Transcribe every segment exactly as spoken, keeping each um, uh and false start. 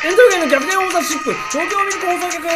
エントロゲームキャプテンオーサーシップ東京ミルク放送局。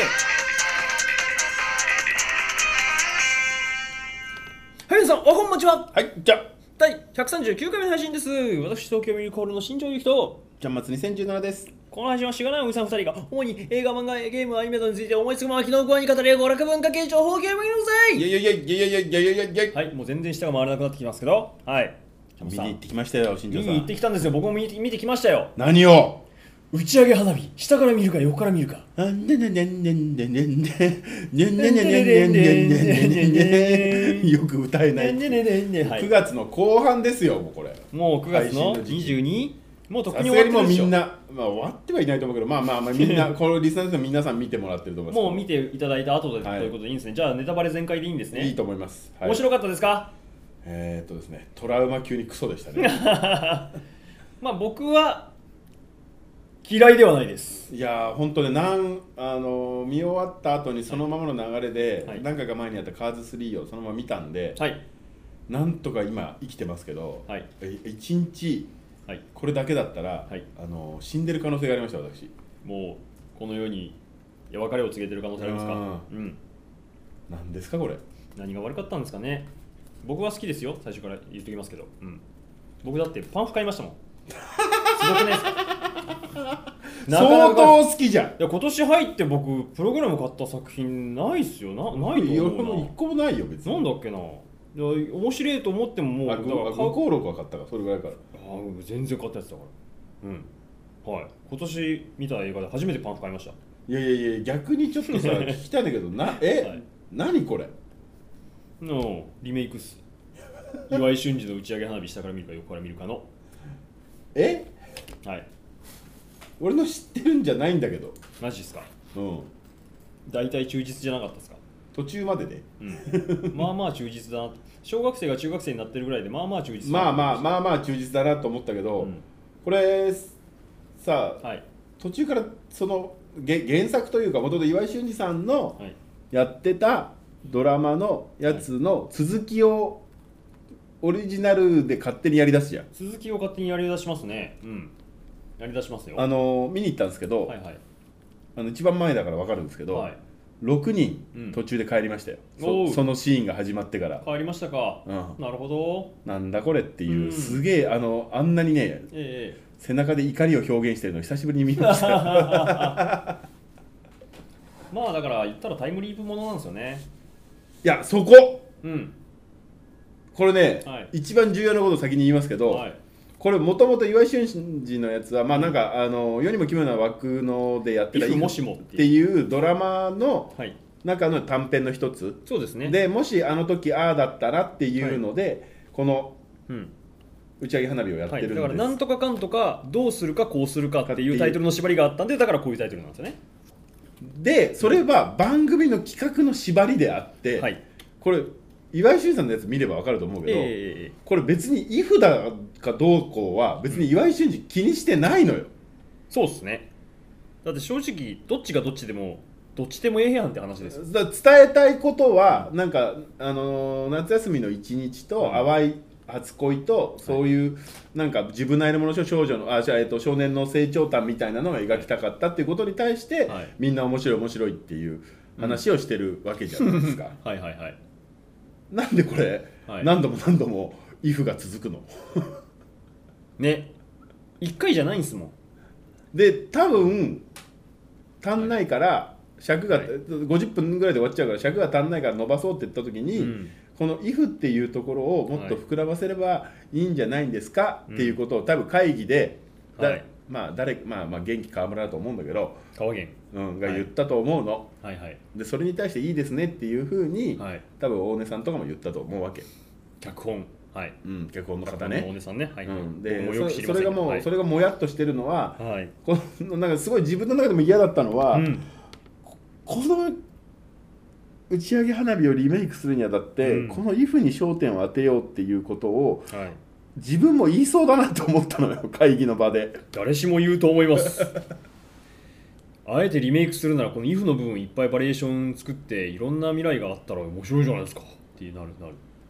はい、皆さんおはこんばんちは。 はい、じゃあ第ひゃくさんじゅうきゅうかいめの配信です。私東京ミルクホールの新庄ゆきと、 じゃんまつにせんじゅうななです。 この配信はしがないおじさんふたりが主に映画、漫画、ゲーム、アニメなどについて思いつくまま昨日ご覧に語り合う娯楽文化系情報ゲームにのせい。 いやいやいやいやいやいやいやいやいやいや、 はい、もう全然下が回らなくなってきますけど、はい、 見に行ってきましたよ、新庄さん。 見に行ってきたんですよ。僕も見て見てきましたよ。 何を打ち上げ花火、下から見るか横から見るか。 あんねねねねねねねねねねねねねねねよく歌えない。くがつの後半ですよ、もうこれ。 もうくがつのにじゅうに、もうとっくにさすがにもう終わってるでしょ。 みんな、まあ終わってはいないと思うけど、まあまあまあみんな、このリスナーの皆さん見てもらってると思います。 もう見ていただいた後でとはいいうことでいいんですね。じゃあネタバレ全開でいいんですね。 いいと思います。はい面白かったですか？ えーっとですね、トラウマ級にクソでしたね。 まあ僕は嫌いではないです。 いやー本当ね、なんあのー見終わった後にそのままの流れで、 はい何回か前にやったカーズスリーをそのまま見たんで、 はいなんとか今生きてますけど、 はいえ一日はい。 これだけだったら、 はいあのー死んでる可能性がありました、私。 もうこの世に別れを告げてる可能性ありますか？ ううん。 なんですかこれ。 何が悪かったんですかね。僕は好きですよ。最初から言っときますけど。うん。僕だってパンフ買いましたもん。すごくないですか？なかな相か当好きじゃん。 いや今年入って僕プログラム買った作品ないっすよ。なないといや思うな。 俺も一個もないよ別に。 なんだっけな。いや面白いと思ってももうあだからごご登録は買ったかそれぐらいから。 あー全然買ったやつだからうんはい今年見た映画で初めてパンフ買いました。 いやいやいや逆にちょっとさ聞きたいんだけどなえ、 はい何これ。 のリメイクっす。岩井俊二の打ち上げ花火下から見るか横から見るかのえはい俺の知ってるんじゃないんだけど。 マジっすか。 うん大体忠実じゃなかったですか？ 途中までで。 うんまあまあ忠実だな。小学生が中学生になってるぐらいでまあまあ忠実だなまあまあまあまあ忠実だなと思ったけど、 うんこれさ、 はい途中からそのげ原作というか元々岩井俊二さんのはいやってたドラマのやつの続きをオリジナルで勝手にやりだすじゃん。 続きを勝手にやり出しますね。うんやり出しますよ。 あの見に行ったんですけど、 はいはいあの一番前だから分かるんですけど、 はいろくにうんん途中で帰りましたよ、 おうそそのシーンが始まってから、 変わりましたか。 うん、 なるほど。 なんだこれっていう、 うんすげえあのあんなにねえ背中で怒りを表現してるの久しぶりに見ましたよえまあだから言ったらタイムリープものなんですよね。 いやそこうんこれね、 はい一番重要なことを先に言いますけど、 はいこれもともと岩井俊二のやつはまあなんかあの世にも奇妙な枠のでやってた「 If もしも」っってていうドラマのはい中の短編の一つそうですね。 で、もしあの時ああだったらっていうので、このうん打ち上げ花火をやってはい、 るんです、 だからなんとかかんとかどうするかこうするかっていうタイトルの縛りがあったんでだからこういうタイトルなんですよね。 でそれは番組の企画の縛りであって、 はいこれ岩井俊二さんのやつ見れば分かると思うけど、 えー、 これ別に「イフ」だかどうこうは別に岩井俊二気にしてないのよ。 そうっすね。だって正直どっちがどっちでもどっちでもええやんって話ですよ。 だから伝えたいことはなんか、あのー夏休みの一日とうん淡い初恋とそういうなんか自分なりのもの少女のあじゃあ、えっと、少年の成長譚みたいなのを描きたかったっていうことに対して、 はいみんな面白い面白いっていう話をしてるわけじゃないですか。 はいはいはいなんでこれ、 はい何度も何度も「イフ」が続くのねいっかいじゃないんすもん。 で多分足んないから尺が、 はいごじゅっぷんぐらいで終わっちゃうから尺が足んないから伸ばそうって言った時に、 うんこの「イフ」っていうところをもっと膨らませればいいんじゃないんですか、 うんっていうことを多分会議で、だはいまあ誰まあまあ元気川村だと思うんだけど、 川源うん、が言ったと思うの、 はいはいでそれに対していいですねっていうふうに、 はい多分大根さんとかも言ったと思うわけ、 脚本はいうん、脚本の方脚本のね大根さんねはい、 うん、 僕もでよく知りませんそそれがもう、 はいそれがもやっとしてるのは、 はいこのなんかすごい自分の中でも嫌だったのは、 うんこの打ち上げ花火をリメイクするにあたって、 うんこの「イフ」に焦点を当てようっていうことをはい自分も言いそうだなと思ったのよ会議の場で。 誰しも言うと思いますあえてリメイクするならこの イフ の部分いっぱいバリエーション作っていろんな未来があったら面白いじゃないですかってなるなる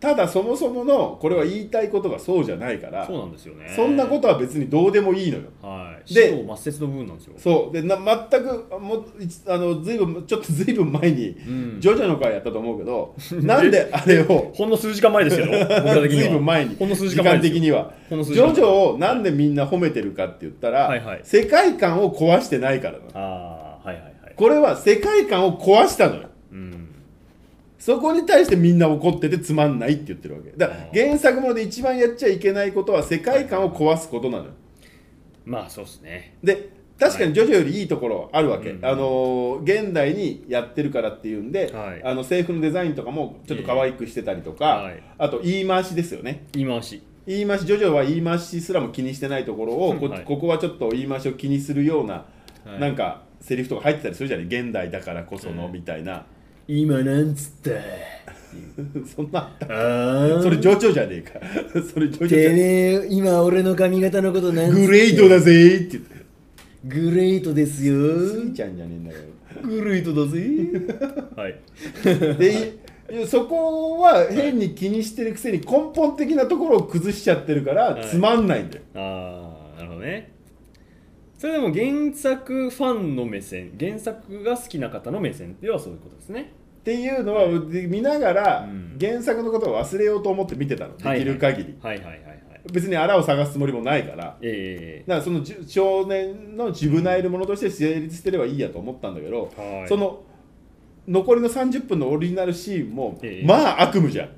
ただそもそものこれは言いたいことがそうじゃないから、 そうなんですよね。 そんなことは別にどうでもいいのよ。 はい。 でで、抹殺の部分なんですよ。 そうでな全くもうあのずいぶんちょっとずいぶん前に、うん、ジョジョの回やったと思うけどなんであれをほんの数時間前ですけど僕ら的にはずいぶん前にほんの数時間前時間的にはジョジョをなんでみんな褒めてるかって言ったら、はいはい、世界観を壊してないからな。 あ、はいはいはい、 これは世界観を壊したのよ、うん、そこに対してみんな怒っててつまんないって言ってるわけだから。原作もので一番やっちゃいけないことは世界観を壊すことなのよ。 まあそうですね。 で確かにジョジョよりいいところあるわけ、はい、あの現代にやってるからっていうんで、はい、あの制服のデザインとかもちょっと可愛くしてたりとか、はい、あと言い回しですよね。 言い回し言い回しジョジョは言い回しすらも気にしてないところを、こ, はい、ここはちょっと言い回しを気にするような、はい、なんかセリフとか入ってたりするじゃない、現代だからこその、はい、みたいな。 今なんつったそんなあったそれジョジョじゃねえかそれジョジョじゃねえ。 てめえ今俺の髪型のことなんつってグレートだぜーって言ってグレートですよスイちゃんじゃねえんだよグレートだぜはいでそこは変に気にしてるくせに根本的なところを崩しちゃってるからつまんないんだよ、 はい、ああなるほどね。それでも原作ファンの目線、原作が好きな方の目線ではそういうことですね。 っていうのは、はい、見ながら原作のことを忘れようと思って見てたの、できる限り。はいはいはいはい。別にあらを探すつもりもないから、えー、だからその少年のジブナイルものとして成立してればいいやと思ったんだけど、はい、その残りのさんじゅっぷんのオリジナルシーンも、えー、まあ悪夢じゃん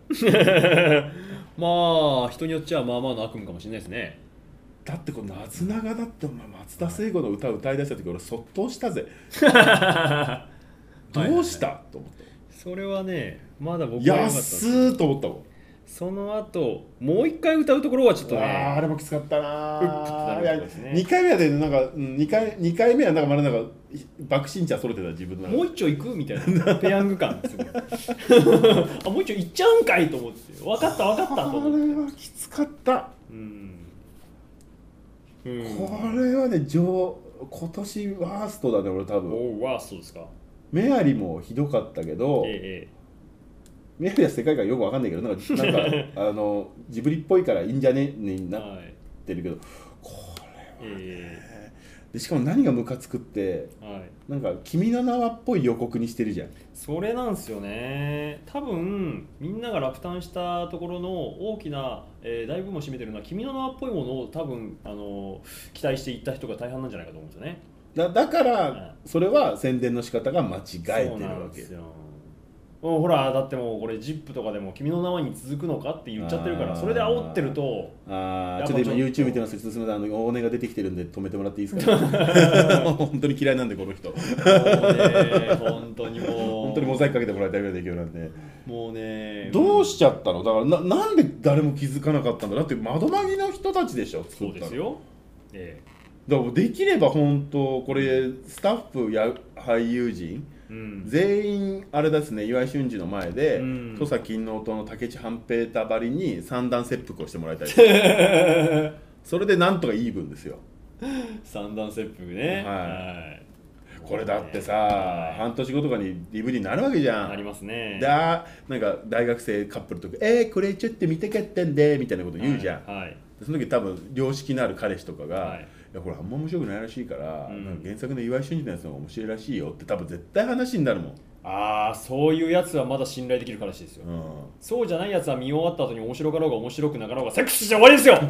まあ人によっちゃまあまあの悪夢かもしれないですね。 だってこのナズナガだって、まあ、松田聖子の歌を歌い出した時俺そっとしたぜどうした、はいはい、と思ってそれはねまだ僕は良かった安ーと思ったもん。 その後もう一回歌うところはちょっとねあ, あれもきつかったなー。いやにかいめはでなんかにかいにかいめはなんかまだなんか爆心茶それてた自分のもう一丁行くみたいなペヤング感ですよあもう一丁行っちゃうんかいと思って分かった分かったと思ってあれはきつかった。うんうん、これはね上今年ワーストだね俺多分。 おワーストですか。 メアリもひどかったけど、ええ、メアリは世界観よくわかんないけどなんかなんかあのジブリっぽいからいいんじゃねになってるけど、はい、これはね、えー、でしかも何がムカつくって、はい、なんか君の名はっぽい予告にしてるじゃん。 それなんですよね。多分みんなが落胆したところの大きな、えー、大部分を占めてるのは君の名はっぽいものを多分あの期待していった人が大半なんじゃないかと思うんですよね。 だ, だからそれは宣伝の仕方が間違えてるわけ。 もうほらだってもうこれ ジップ とかでも君の名はに続くのかって言っちゃってるからそれで煽ってるとああちょっと今 YouTube 見てますけどすみませんあの大根が出てきてるんで止めてもらっていいですか本当に嫌いなんでこの人もうね本当にもう本当にモザイクかけてもらいたいぐらいできるなんでもうねどうしちゃったのだから な, なんで誰も気づかなかったんだ。だって窓マギの人たちでしょ作ったの。そうですよ、ええだからできれば本当これスタッフや俳優陣、うん、全員あれですね岩井俊二の前で、うん、土佐勤王党の武智半平太ばりに三段切腹をしてもらいたいそれでなんとかイーブンですよ三段切腹ね、はいはい、これだってさ、はい、半年後とかに ディーブイディー になるわけじゃん。 なりますね。 だなんか大学生カップルとかえー、これちょっと見たかったんでみたいなこと言うじゃん、はいはい、その時多分良識のある彼氏とかが、はいいやこれあんま面白くないらしいから、うん、なんか原作の岩井俊二のやつの方が面白いらしいよって多分絶対話になるもん。 ああそういうやつはまだ信頼できる彼氏ですよ、うん、そうじゃないやつは見終わった後に面白かろうが面白くなかろうがセックスして終わりですよ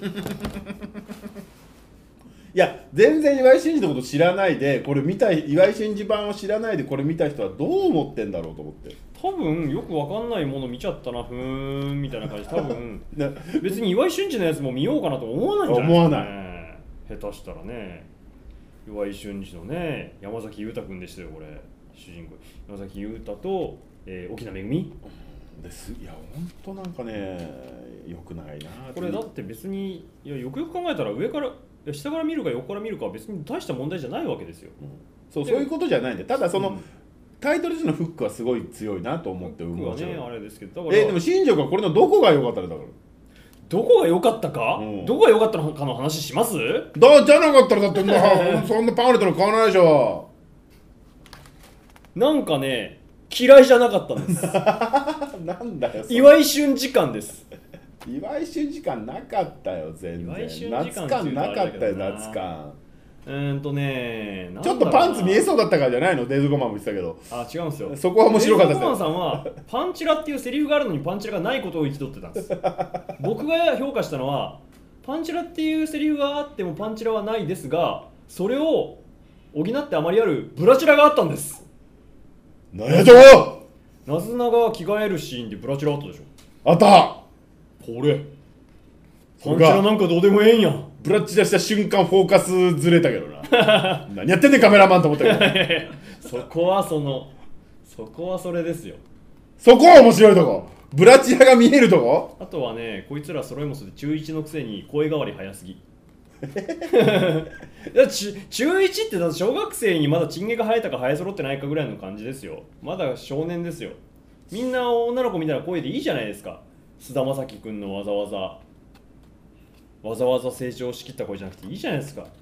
いや全然岩井俊二のこと知らないでこれ見た岩井俊二版を知らないでこれ見た人はどう思ってんだろうと思って。 多分よくわかんないもの見ちゃったなふーんみたいな感じ多分別に岩井俊二のやつも見ようかなと思わないんじゃないですかね。思わない下手したらね岩井俊二のね山崎裕太君でしたよこれ主人公山崎裕太と、えー、沖縄めぐみですいや本当なんかね良くないなこれだって別にいやよくよく考えたら上から下から見るか横から見るかは別に大した問題じゃないわけですよ、うん、 そうそういうことじゃないんでただその、うん、タイトル時のフックはすごい強いなと思ってフックはねあれですけどだからえー、でも新庄がこれのどこが良かったんだからどこが良かったか、うん、どこが良かったのかの話しますだじゃなかったらだってもうそんなパンフレットの買わないでしょなんかね嫌いじゃなかったんです。 なんだよ岩井俊時間です。 岩井俊時間なかったよ全然。夏感なかったよ夏感。 うーんとねちょっとパンツ見えそうだったからじゃないの。デイズゴマンも言ってたけど。 あ、違うんですよ。 そこは面白かったです。 デイズゴマンさんはパンチラっていうセリフがあるのにパンチラがないことを憤ってたんです。僕が評価したのはパンチラっていうセリフがあってもパンチラはないですが、それを補ってあまりあるブラチラがあったんです。 何やとなずなが着替えるシーンでブラチラあったでしょ。 あった。 これパンチラなんかどうでもええんや。 ブラチラした瞬間フォーカスずれたけどな。何やってんねんカメラマンと思ったけどそこはそのそこはそれですよ。 そこは面白いとこ。ブラチラが見えるとこ。 あとはね、こいつら揃いもそで中いちのくせに声変わり早すぎ。中いちってだって小学生にまだチンゲが生えたか生え揃ってないかぐらいの感じですよ。まだ少年ですよ。みんな女の子みたいな声でいいじゃないですか。菅田将暉くんのわざわざわざわざ成長しきった声じゃなくていいじゃないですか。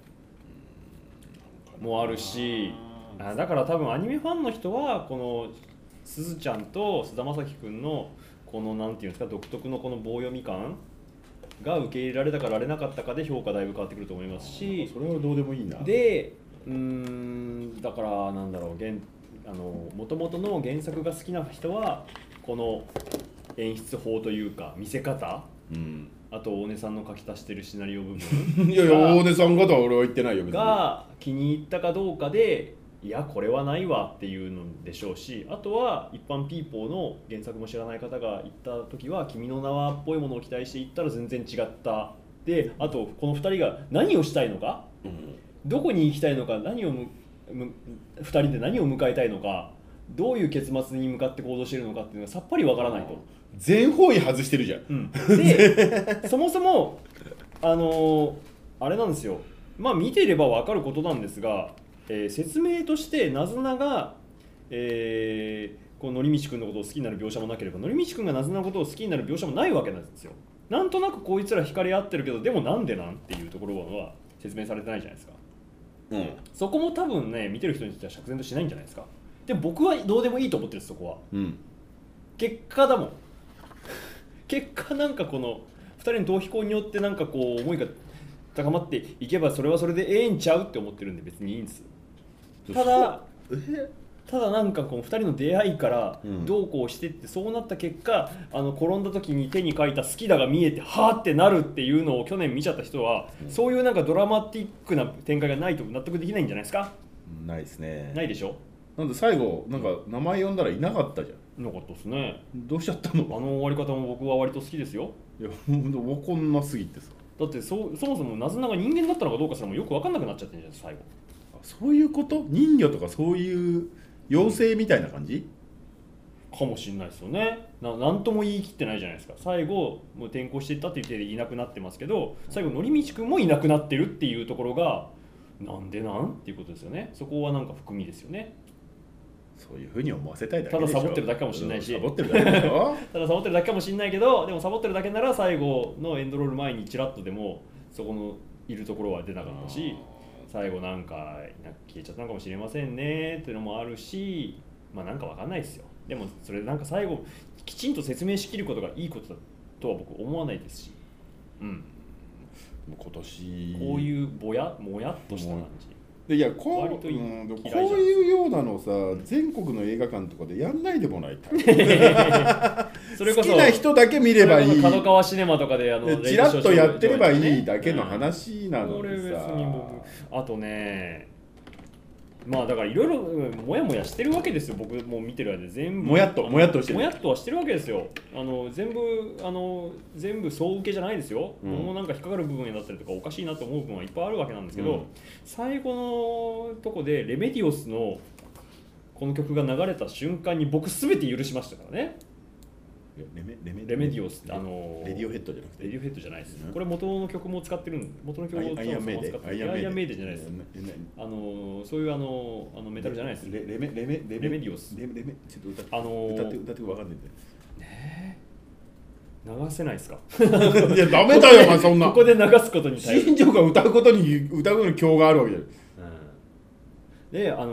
もうあるし、あだから多分アニメファンの人はこのすずちゃんと菅田将暉くんのこのなんていうんですか独特のこの棒読み感が受け入れられたからられなかったかで評価だいぶ変わってくると思いますし、 それはどうでもいいな。 でうーんだからなんだろう原あの元々の原作が好きな人はこの演出法というか見せ方、うん、あと大根さんの書き足してるシナリオ部分いやいや大根さん方は俺は言ってないよ別にが気に入ったかどうかでいやこれはないわっていうのでしょうし、あとは一般ピーポーの原作も知らない方が行った時は君の名はっぽいものを期待して行ったら全然違ったで、あとこのふたりが何をしたいのか、うん、どこに行きたいのか、何をむむふたりで何を迎えたいのか、どういう結末に向かって行動しているのかっていうのがさっぱりわからないと。 全方位外してるじゃん、 うん、でそもそもあのー、あれなんですよ、まあ見ていればわかることなんですが、えー、説明としてなずなが、えー、こうのりみちくんのことを好きになる描写もなければのりみちくんがなずなのことを好きになる描写もないわけなんですよ。なんとなくこいつら惹かれ合ってるけどでもなんでなんっていうところは説明されてないじゃないですか、うん、そこも多分ね見てる人にとっては釈然としないんじゃないですか。でも僕はどうでもいいと思ってるんですそこは、うん、結果だもん結果なんかこのふたりの逃避行によってなんかこう思いが高まっていけばそれはそれでええんちゃうって思ってるんで別にいいんです。ただただなんかこのふたりの出会いからどうこうしてってそうなった結果、あの転んだ時に手に書いた好きだが見えてはーってなるっていうのを去年見ちゃった人は、うん、そういうなんかドラマティックな展開がないと納得できないんじゃないですか。 ないですね。 ないでしょ。 なんで最後なんか名前呼んだらいなかったじゃん。 いなかったですね。 どうしちゃったの。 あの終わり方も僕は割と好きですよ。 いや分かんなすぎてさ。 だって そ, そもそもなずなが人間だったのかどうかすらもよく分かんなくなっちゃってるじゃん最後。 そういうこと？人魚とかそういう妖精みたいな感じ、 うん、かもしれないですよね。な, なんとも言い切ってないじゃないですか。最後もう転校していったって言っていなくなってますけど、最後のりみちくんもいなくなってるっていうところがなんでなんっていうことですよね。そこはなんか含みですよね。 そういうふうに思わせたいだけでしょ。 ただサボってるだけかもしれないし、 サボってるだけでしょただサボってるだけかもしれないけど、でもサボってるだけなら最後のエンドロール前にチラッとでもそこのいるところは出なかったし、最後なんか消えちゃったのかもしれませんねっていうのもあるし、まあなんかわかんないですよ。でもそれなんか最後きちんと説明しきることがいいことだとは僕思わないですし、うん。 今年こういうぼやもやっとした感じ。 いやこう、うん、こういうようなのさ全国の映画館とかでやんないでもないそれこそ好きな人だけ見ればいい。 角川シネマとかであのチラッとやってればいいだけの話なのにさ、うん、 あとねまあだからいろいろもやもやしてるわけですよ。僕もう見てる間で全部もやっともやっとしてるもやっとはしてるわけですよ。あの全部あの全部総受けじゃないですよ、うん、もうなんか引っかかる部分だったりとかおかしいなと思う部分はいっぱいあるわけなんですけど、うん、最後のとこでレメディオスのこの曲が流れた瞬間に僕全て許しましたからね。 レメ, レメレメディオスってあのレディオヘッドじゃなくてレディオヘッドじゃないです、うん、これ元の曲も使ってるん元の曲をアイアンメイデアイアンメイデじゃないです。あのそういうあのあのメタルじゃないです。 レレメレメレメディオスレメレメちょっと歌あの歌って歌って分かんないんだよね。流せないですか。 いやダメだよそんなここで流すことに新庄が歌うことに歌うことに今日があるわけじゃん、 うん、であの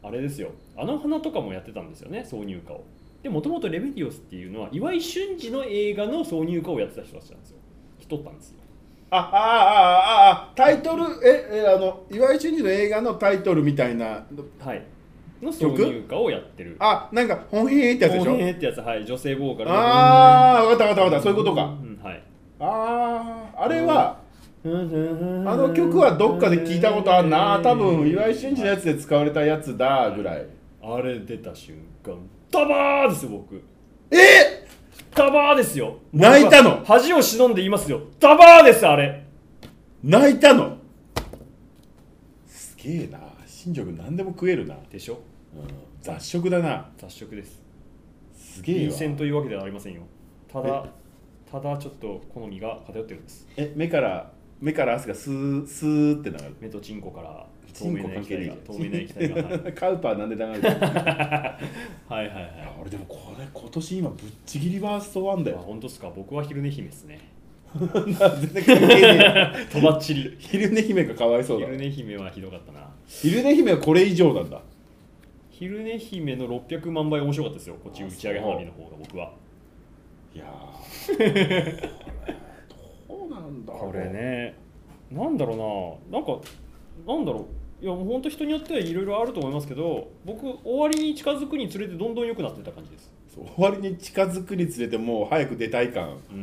あれですよ、あの花とかもやってたんですよね、挿入歌を。でもともとレベディオスっていうのは岩井俊二の映画の挿入歌をやってた人たちなんですよ。人ったんですよ。 あああああタイトルええあの岩井俊二の映画のタイトルみたいな、 はいの挿入歌をやってる。 あ、なんかほんへーってやつでしょ。 ほんへーってやつ、はい、女性ボーカルの。 ああ、分かった分かった分かった、そういうことか。 うん、はい。 ああ、あれはあの曲はどっかで聞いたことあるな、多分岩井俊二のやつで使われたやつだぐらい。 あれ出た瞬間ダバーですよ僕。 えー、ダバーですよ。 泣いたの。 恥を忍んで言いますよ、ダバーですあれ。 泣いたの。すげえな、新庄君何でも食えるな。 でしょ、 うん、雑食だな。 雑食です。 すげえわ。 いい線というわけではありませんよ。ただただちょっと好みが偏ってるんです。 え、目から目から汗がスースーって流れる。 目とチンコから透明な液体が透明な液体が、はい、 カウパーなんで流れてるはいはいはい。 俺でもこれ今年今ぶっちぎりワーストワンだよ。 あ、本当ですか。僕は昼寝姫ですね。 全然関係ねえとばっちり。 昼寝姫がかわいそうだ。 昼寝姫はひどかったな。 昼寝姫はこれ以上なんだ。 昼寝姫のろっぴゃくまんばい面白かったですよ、こっち打ち上げ花火の方が。僕は。 いやーどうなんだろうこれね。なんだろうな、なんかなんだろう、いやもう本当人によってはいろいろあると思いますけど、僕終わりに近づくにつれてどんどん良くなってた感じです。 そう、終わりに近づくにつれてもう早く出たい感、 うん、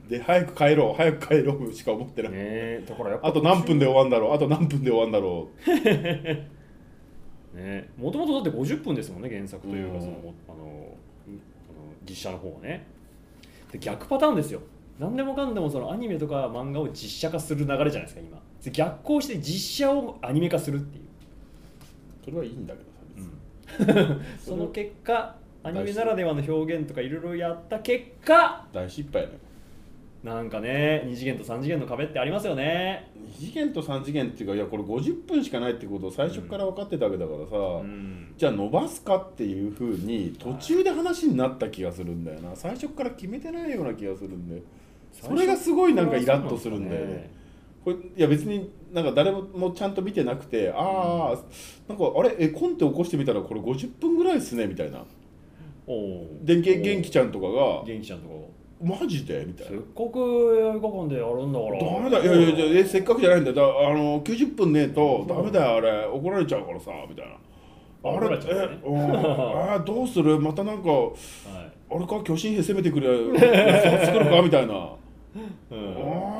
で早く帰ろう早く帰ろうしか思ってない、 ね、だからやっぱあと何分で終わるんだろうあと何分で終わるんだろうね、もともとだってごじゅっぷんですもんね、原作というかその、うん、あのあの実写の方はね。で逆パターンですよ。何でもかんでもそのアニメとか漫画を実写化する流れじゃないですか今。逆行して実写をアニメ化するっていう。 それはいいんだけどさ、 うん、その結果アニメならではの表現とかいろいろやった結果大失敗ね。 なんかね、に次元とさん次元の壁ってありますよね。 に次元とさん次元っていうか、いやこれごじゅっぷんしかないってことを最初から分かってたわけだからさ、うん、じゃあ伸ばすかっていうふうに途中で話になった気がするんだよな。最初から決めてないような気がするんだよ。それがすごいなんかイラッとするんだよね。これいや別になんか誰もちゃんと見てなくて、ああなんかあれえコンテ起こしてみたらこれごじゅっぷんぐらいですねみたいな。おで元気ちゃんとかが元気ちゃんとかマジでみたいな。 せっかく映画館でやるんだからダメだ、いやいやいやえせっかくじゃないんだよ、だあのきゅうじゅっぷんねえとダメだよあれ怒られちゃうからさみたいな。あれ、ね、えあどうするまたなんか、はい、あれか巨神兵攻めてくれ作るかみたいな。うん、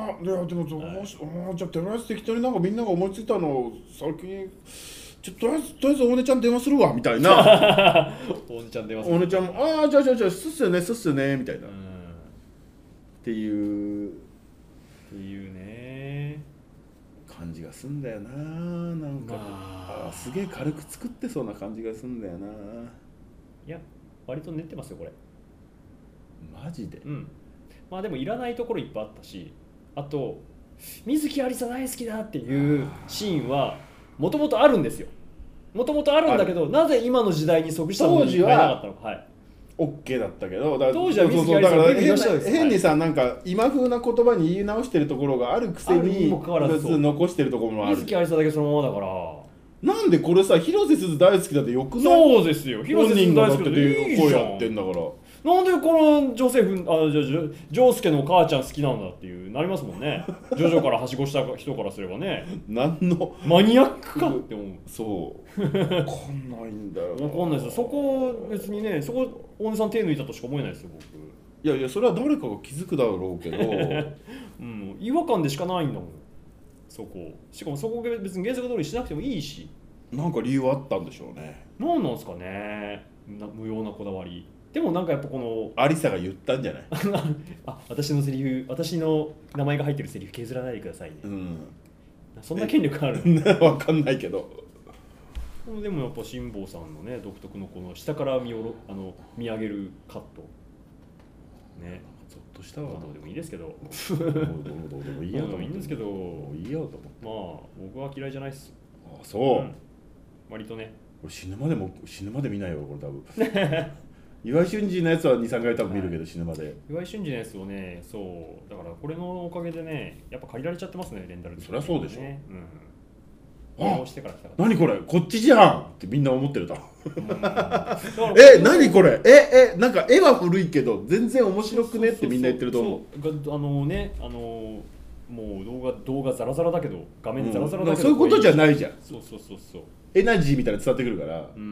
ああいやでもどうし、はい、あじゃあとりあえず適当になんかみんなが思いついたのを先にちょっととりあえずとりあえずお姉ちゃん電話するわみたいな。 お姉ちゃん電話する。 お姉ちゃんもああじゃあじゃあじゃあすっすよねすっすよねみたいな。うんっていうっていうね感じがすんだよな。なんか、まあ、すげえ軽く作ってそうな感じがすんだよな。 いや割と練ってますよこれ。 マジで。 うん。まあでもいらないところいっぱいあったし、あと水木有沙大好きだっていうシーンはもともとあるんですよ。もともとあるんだけど、なぜ今の時代に即したものに変えなかったのか。はい。 OK だったけど、だ当時は水木有沙大好きだった。 変にさなんか今風な言葉に言い直してるところがあるくせに残してるところもある。 水木有沙だけそのままだから。 なんでこれさ広瀬すず大好きだってよくない？ そうですよ。 広瀬すず大好きだって声やってんだから。 なんでこのジョセフあじゃジョースケの母ちゃん好きなんだっていうなりますもんね。ジョジョからはしごした人からすればね。 何のマニアックかって思う。 そう分かんないんだよな。 分かんないですよ。そこ別にね、そこ大根さん手抜いたとしか思えないですよ僕。 いやいやそれは誰かが気づくだろうけど、 うん、違和感でしかないんだもんそこ。しかもそこが別に原作通りしなくてもいいし。 なんか理由あったんでしょうね。 何なんですかね、な無用なこだわり。でもなんかやっぱこのアリサが言ったんじゃない？ あ、私のセリフ、私の名前が入ってるセリフ削らないでくださいね。うん、そんな権力ある？ わかんないけど。 でもやっぱ辛坊さんのね独特のこの下から見おろあの見上げるカットね、 ちょっとしたわ。 どうでもいいですけど。 どうでもいいやといいんですけど、 もういいよと思って。まあ僕は嫌いじゃないっす。 ああそう、うん。 割とね。 俺死ぬまでも死ぬまで見ないよこれ多分。岩井俊二のやつはにさんかい多分見るけど、はい、死ぬまで。 岩井俊二のやつをね、そうだからこれのおかげでねやっぱ借りられちゃってますねレンタルで、ね。 そりゃそうでしょ。うん、 応してから来たかった。何これこっちじゃんってみんな思ってるだろえ何これええなんか絵は古いけど全然面白くねってみんな言ってると思う。 あのねあのもう動画動画ザラザラだけど画面ザラザラだけど、 そういうことじゃないじゃん。 そうそうそうそうエナジーみたいなの伝わってくるから。 うん。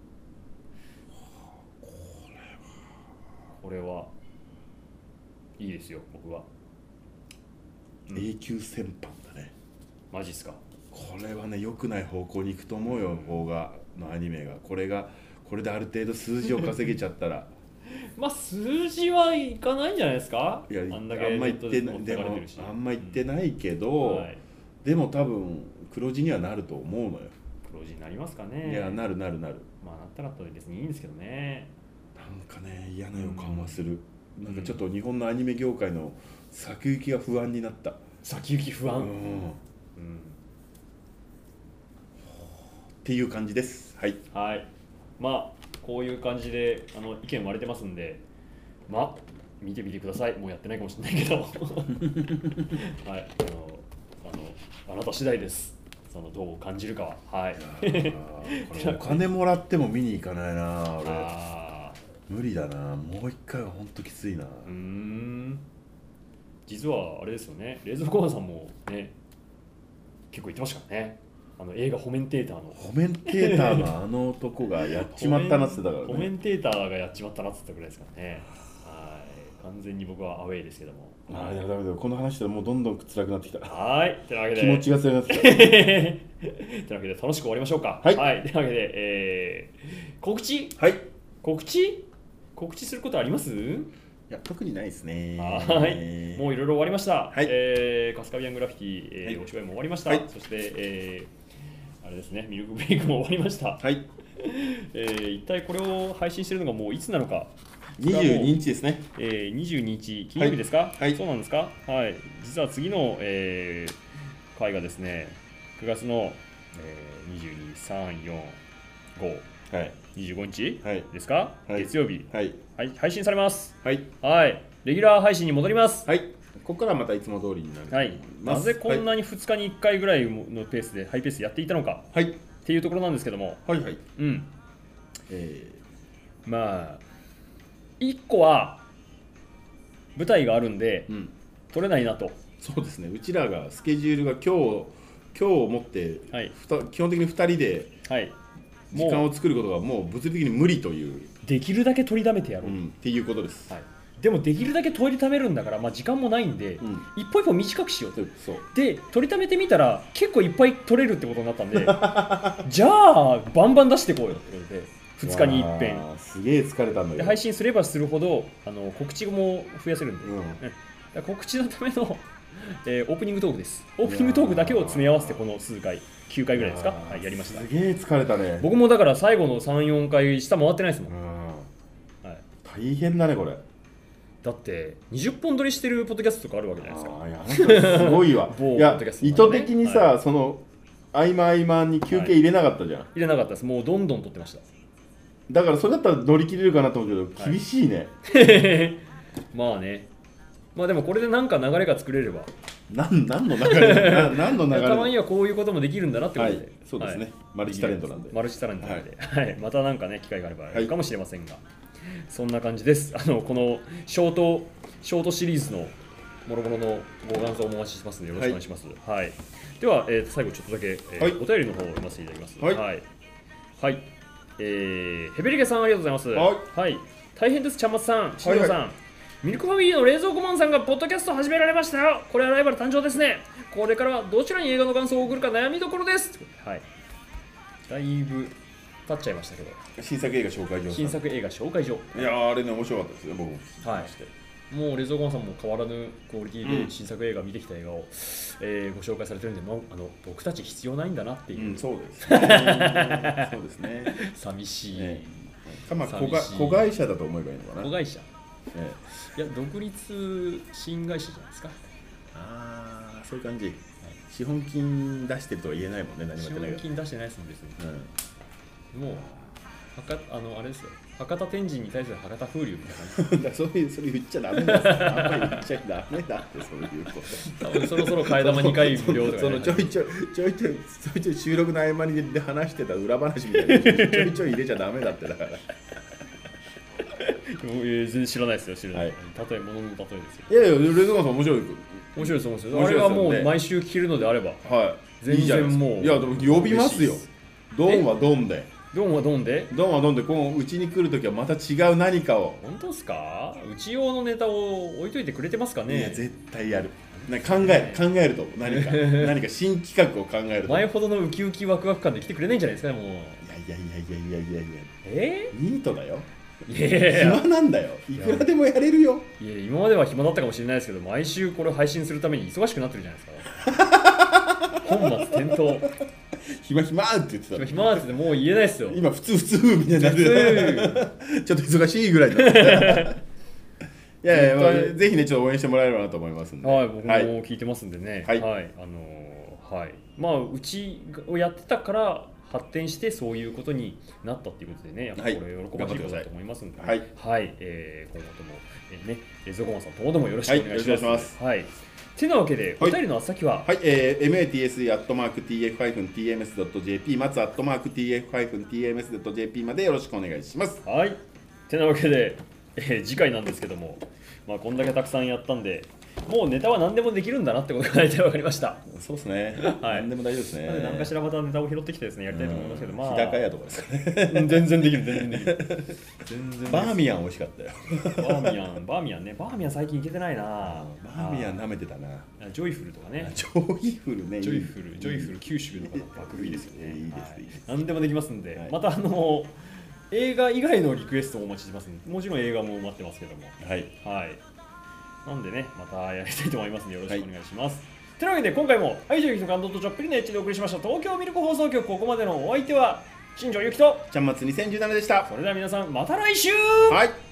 これはいいですよ僕は。 永久戦犯だね。 マジっすか。 これはね良くない方向に行くと思うよ、邦画のアニメが。これがこれである程度数字を稼げちゃったらまあ数字はいかないんじゃないですか。 いやあんだけあんま言ってないでもあんま言ってないけど、うんはい、でも多分黒字にはなると思うのよ。 黒字になりますかね。 いやなるなるなる。 まあなったらったら別にいいんですけどね。 なんかね嫌な予感はする、うん、なんかちょっと日本のアニメ業界の先行きが不安になった。 先行き不安、うんうん、 っていう感じです。はい、 はい、まあこういう感じであの意見割れてますんで、まあ見てみてください。もうやってないかもしれないけどはい、あのあのあなた次第です。そのどう感じるかは。はい。 これお金もらっても見に行かないな俺。あ無理だな。もう一回は本当きついな。 うーん。実はあれですよね。冷蔵庫マンさんもね結構言ってましたからね。あの映画ホメンテーターのホメンテーターのあの男がやっちまったなって言ってたからね。 ホメンテーターがやっちまったなって言ったぐらいですからね。はい。完全に僕はアウェイですけども。 ああダメだこの話でもうどんどん辛くなってきた。 はい。というわけで気持ちが辛くなってきた。 というわけで楽しく終わりましょうか。 はい。 はい、というわけで、えー、告知。 はい。 告知告知することあります？ いや特にないですね。 はい。もういろいろ終わりました。 はい。 えー、カスカビアングラフィティ、えーはい、お芝居も終わりました。はい、そして、えー、あれですね、ミルクブレイクも終わりました。 はい。 えー、一体これを配信しているのがもういつなのか。 にじゅうににちですね。 えー、にじゅうににち金曜日ですか？ はい。 そうなんですか？はい。実は次の、えー、回がですね、くがつの、えー、にじゅうに、さん、よん、ご。はい、にじゅうごにちですか、はい、月曜日、はいはい、配信されます。はい、はい、レギュラー配信に戻ります。 はい、ここからまたいつも通りになる。 はい、なぜこんなにふつかにいっかいぐらいのペースでハイペースでやっていたのか、はい、っていうところなんですけども、はいはい、うん、えー、まあいっこは舞台があるんで、うん、取れないなと。 そうですね。うちらがスケジュールが今日今日をもって、はい、基本的にふたりで。はい時間を作ることがもう物理的に無理というできるだけ取りだめてやろう、 うん、っていうことです、はい、 でもできるだけ取りためるんだから、まあ、時間もないんで、うん、一歩一歩短くしようと。そうで取りためてみたら結構いっぱい取れるってことになったんでじゃあバンバン出していこうよってことでふつかにいっぺんすげえ疲れたんだけど配信すればするほどあの告知も増やせるんで、うん、だ告知のための、えー、オープニングトークです。オープニングトークだけを詰め合わせてこの数回きゅうかいぐらいですか、はい、やりました。 すげえ疲れたね。 僕もだから最後のさん、よんかい下回ってないですもん、 はい、大変だねこれ。 だってにじゅっぽん撮りしてるポッドキャストとかあるわけじゃないですか。 あいやすごいわいや意図的にさ、はい、その合間合間に休憩入れなかったじゃん、はい、 入れなかったです。もうどんどん撮ってました。 だからそれだったら乗り切れるかなと思うけど厳しいね、 はい、まあね。まあでもこれで何か流れが作れれば何何の流れな何の流れたまにはこういうこともできるんだなってことで、はい、 そうですね、はい、マルチタレントなんでマルチタレントなんで、はいはい、また何かね機会があればやるかもしれませんが、はい、そんな感じです。あのこのショートショートシリーズのもろもろのご感想をお待ちしてますのでよろしくお願いします。はい、はい、では、えー、最後ちょっとだけ、えーはい、お便りの方を読ませていただきます。はい、はいはい、えー、ヘベリゲさんありがとうございます。はい、はい、大変です。ちゃんまつさん、しんどうさん、はいはい、ミルクファミリーの冷蔵庫マンさんがポッドキャストを始められましたよ。これはライバル誕生ですね。これからはどちらに映画の感想を送るか悩みどころです。はい。だいぶ経っちゃいましたけど。 新作映画紹介状。 新作映画紹介状。 いやーあれね面白かったですよ僕も。 はい。もう冷蔵庫マンさんも変わらぬクオリティで新作映画見てきた映画を、うんえー、ご紹介されてるんで、まあ、あの僕たち必要ないんだなっていう。うん、そうですね。そうですね。寂しい。ね、 まあ子会社だと思えばいいのかな。 子会社。ええ、いや独立新会社じゃないですか。 ああそういう感じ、はい、資本金出してるとは言えないもんね。何もやってないけど資本金出してないですもん別に、うん、もうはかあのあれですよ博多天神に対する博多風流みたいなそういうそれ言っちゃダメだあんまり言っちゃダメだってそういうこと多分そろそろ替え玉にかい無料とか、ね、 そのちょいちょいちょいちょいちょいちょい収録の合間にで話してた裏話みたいなちょいちょい入れちゃダメだってだから全然知らないですよ知らない、はい、例え物の例えですよ。 いやいやレズガンさん面白い面白いです面白いです。あれがもう毎週聞けるのであれば、 はい、 全然もういやでも呼びますよ。ドンはドンでドンはドンでドンはドンでこのうちに来るときはまた違う何かを。 本当ですか？うち用のネタを置いといてくれてますかね。 いや絶対やる。なんか考える考えると何か何か新企画を考えると前ほどのウキウキワクワク感で来てくれないんじゃないですかね。もういやいやいやいやいやいやいやえー、 ニートだよ。 いやいやいや暇なんだよ。いくらでもやれるよ。 いや今までは暇だったかもしれないですけど毎週これを配信するために忙しくなってるじゃないですか本末転倒暇暇って言ってた。 暇暇ってもう言えないですよ。 今普通普通みたいになってるちょっと忙しいぐらいになっていやいや、まあ、ぜひねちょっと応援してもらえればなと思いますんで。 はい僕も聞いてますんでね。はい、はい、あのー、はいまあうちをやってたから発展してそういうことになったっていうことでね、やっぱこれ喜ばしいことだと思いますので、ね、はい、はい、えー、今後とも、えー、ね、ゾコマさんともどもよろしくお願いします。はい、ますはい。てなわけで、お便りの先は、 はい、はい、えー、マツ アットマーク ティーエフ ティーエムエス ドット ジェーピー マツ アットマーク ティーエフ ティーエムエス ドット ジェーピー までよろしくお願いします。 はい。てなわけで、えー、次回なんですけども、まあこんだけたくさんやったんで。もうネタは何でもできるんだなってことが大体分かりました。 そうですね。はい。何でも大丈夫ですね。 何かしらまたネタを拾ってきてですねやりたいと思いますけど、まあ日高屋とかですかね。 全然できる全然できる。全然。 バーミヤン美味しかったよ。 バーミヤンバーミヤンねバーミヤン最近行けてないな。 バーミヤン舐めてたな。 ジョイフルとかね。 ジョイフルね。 ジョイフルジョイフル九州の方爆食いですよね。 いいですいいです。 何でもできますんで、またあの映画以外のリクエストもお待ちしてますんで、もちろん映画も待ってますけども。はいはい。なんでね、またやりたいと思いますのでよろしくお願いします。はい、というわけで今回も愛情ゆきと感動とちょっぴりのエッジでお送りしました東京ミルク放送局、ここまでのお相手は新庄ゆきとちゃんまつにせんじゅうななでした。 それでは皆さんまた来週。 はい。